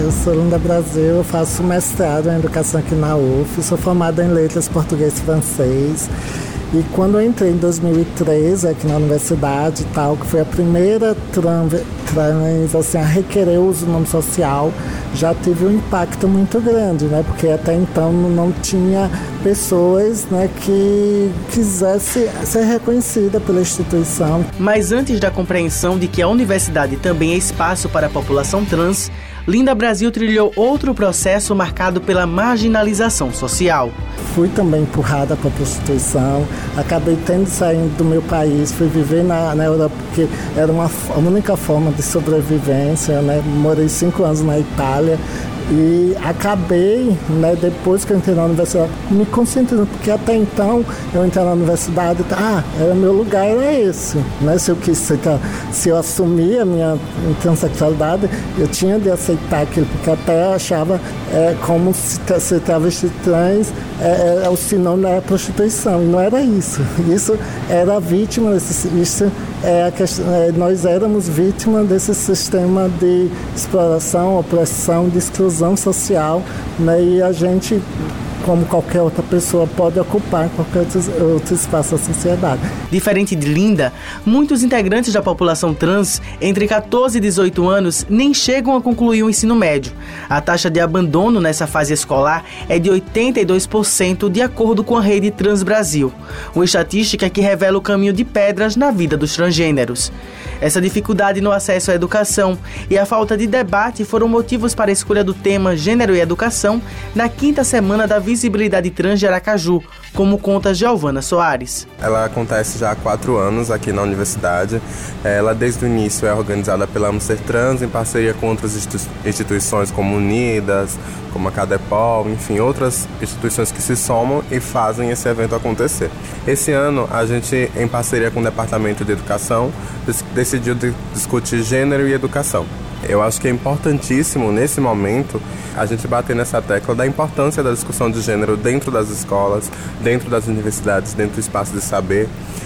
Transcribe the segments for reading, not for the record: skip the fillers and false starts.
eu sou Linda Brasil, eu faço mestrado em Educação aqui na UF, sou formada em Letras Português e Francês. E quando eu entrei em 2013 aqui na universidade, tal, que foi a primeira trans assim, a requerer o uso do nome social, já tive um impacto muito grande, né? Porque até então não tinha pessoas, né, que quisessem ser reconhecida pela instituição. Mas antes da compreensão de que a universidade também é espaço para a população trans, Linda Brasil trilhou outro processo marcado pela marginalização social. Fui também empurrada para a prostituição, acabei tendo de sair do meu país, fui viver na Europa, porque era a única forma de sobrevivência, né? Morei 5 anos na Itália. E acabei, né, depois que eu entrei na universidade, me concentrando, porque até então eu entrei na universidade, meu lugar era esse, né? Se eu assumia a minha transexualidade, eu tinha de aceitar aquilo, porque até eu achava como se ser travesti trans o sinônimo da prostituição, e não era isso. Isso era vítima, nós éramos vítimas desse sistema de exploração, opressão, de exclusão social, né? E a gente, como qualquer outra pessoa, pode ocupar qualquer outro espaço da sociedade. Diferente de Linda, muitos integrantes da população trans entre 14 e 18 anos nem chegam a concluir o ensino médio. A taxa de abandono nessa fase escolar é de 82%, de acordo com a rede Trans Brasil, uma estatística que revela o caminho de pedras na vida dos transgêneros. Essa dificuldade no acesso à educação e a falta de debate foram motivos para a escolha do tema Gênero e Educação na 5ª Semana da Visibilidade Trans de Aracaju, como conta Giovana Soares. Ela acontece já há 4 anos aqui na universidade. Ela, desde o início, é organizada pela Amo Ser Trans, em parceria com outras instituições como Unidas, como a Cadepol, enfim, outras instituições que se somam e fazem esse evento acontecer. Esse ano, a gente, em parceria com o Departamento de Educação, decidiu discutir gênero e educação. Eu acho que é importantíssimo, nesse momento, a gente bater nessa tecla da importância da discussão de gênero dentro das escolas, dentro das universidades, dentro do espaço de saber,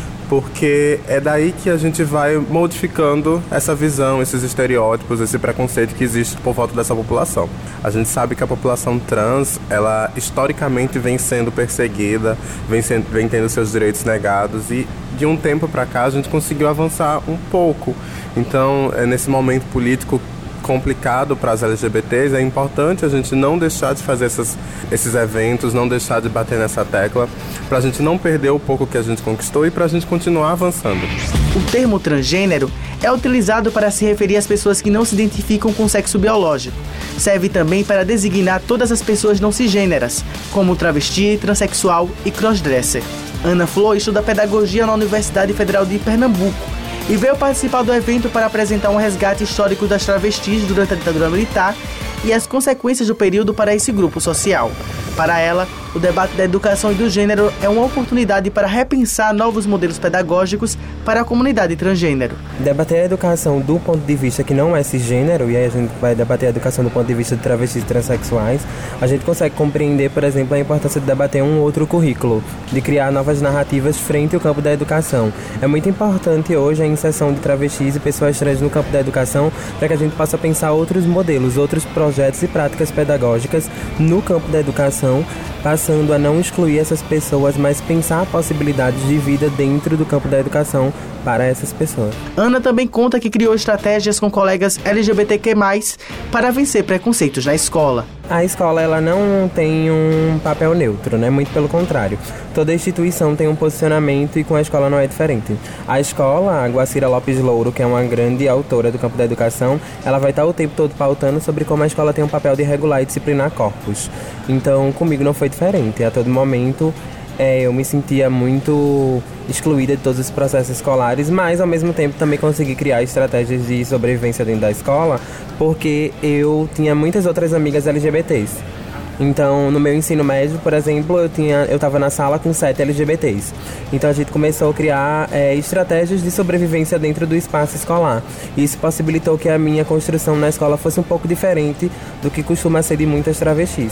porque é daí que a gente vai modificando essa visão, esses estereótipos, esse preconceito que existe por volta dessa população. A gente sabe que a população trans, ela historicamente vem sendo perseguida, vem tendo seus direitos negados, e de um tempo para cá a gente conseguiu avançar um pouco. Então, nesse momento político complicado para as LGBTs, é importante a gente não deixar de fazer esses eventos, não deixar de bater nessa tecla, para a gente não perder o pouco que a gente conquistou e para a gente continuar avançando. O termo transgênero é utilizado para se referir às pessoas que não se identificam com o sexo biológico. Serve também para designar todas as pessoas não cisgêneras, como travesti, transexual e crossdresser. Ana Flor estuda pedagogia na Universidade Federal de Pernambuco e veio participar do evento para apresentar um resgate histórico das travestis durante a ditadura militar e as consequências do período para esse grupo social. Para ela, o debate da educação e do gênero é uma oportunidade para repensar novos modelos pedagógicos para a comunidade transgênero. Debater a educação do ponto de vista que não é cisgênero, e aí a gente vai debater a educação do ponto de vista de travestis e transexuais, a gente consegue compreender, por exemplo, a importância de debater um outro currículo, de criar novas narrativas frente ao campo da educação. É muito importante hoje a inserção de travestis e pessoas trans no campo da educação para que a gente possa pensar outros modelos, outros projetos e práticas pedagógicas no campo da educação, passando a não excluir essas pessoas, mas pensar possibilidades de vida dentro do campo da educação para essas pessoas. Ana também conta que criou estratégias com colegas LGBTQ+, para vencer preconceitos na escola. A escola, ela não tem um papel neutro, né? Muito pelo contrário. Toda instituição tem um posicionamento e com a escola não é diferente. A escola, a Guacira Lopes Louro, que é uma grande autora do campo da educação, ela vai estar o tempo todo pautando sobre como a escola tem um papel de regular e disciplinar corpos. Então, comigo não foi diferente. A todo momento, eu me sentia muito excluída de todos os processos escolares, mas ao mesmo tempo também consegui criar estratégias de sobrevivência dentro da escola, porque eu tinha muitas outras amigas LGBTs. Então, no meu ensino médio, por exemplo, eu estava na sala com 7 LGBTs. Então, a gente começou a criar estratégias de sobrevivência dentro do espaço escolar. Isso possibilitou que a minha construção na escola fosse um pouco diferente do que costuma ser de muitas travestis.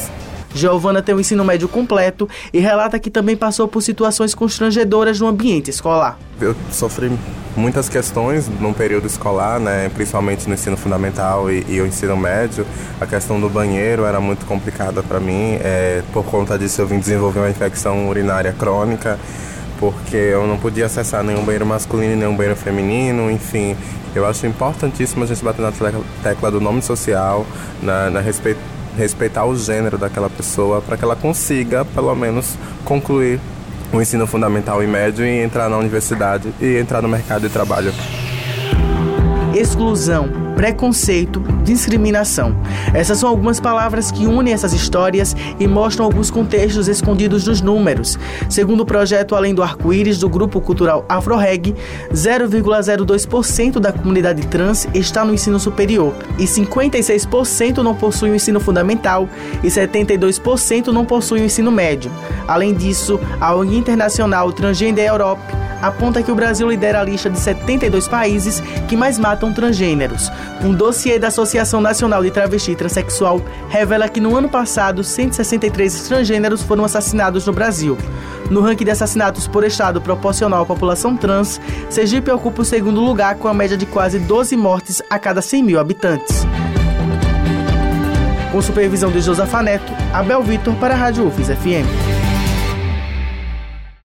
Giovana tem o ensino médio completo e relata que também passou por situações constrangedoras no ambiente escolar. Eu sofri muitas questões no período escolar, né, principalmente no ensino fundamental e o ensino médio. A questão do banheiro era muito complicada para mim. Por conta disso eu vim desenvolver uma infecção urinária crônica, porque eu não podia acessar nenhum banheiro masculino e nenhum banheiro feminino, enfim. Eu acho importantíssimo a gente bater na tecla do nome social, respeitar o gênero daquela pessoa, para que ela consiga, pelo menos, concluir o ensino fundamental e médio e entrar na universidade e entrar no mercado de trabalho. Exclusão, preconceito, discriminação. Essas são algumas palavras que unem essas histórias e mostram alguns contextos escondidos nos números. Segundo o projeto Além do Arco-Íris do Grupo Cultural Afroreg, 0,02% da comunidade trans está no ensino superior e 56% não possui o ensino fundamental e 72% não possui o ensino médio. Além disso, a ONG Internacional Transgender Europe aponta que o Brasil lidera a lista de 72 países que mais matam transgêneros. Um dossiê da Associação Nacional de Travesti e Transsexual revela que no ano passado, 163 transgêneros foram assassinados no Brasil. No ranking de assassinatos por estado proporcional à população trans, Sergipe ocupa o segundo lugar com a média de quase 12 mortes a cada 100 mil habitantes. Com supervisão de Josafa Neto, Abel Vitor para a Rádio UFES FM.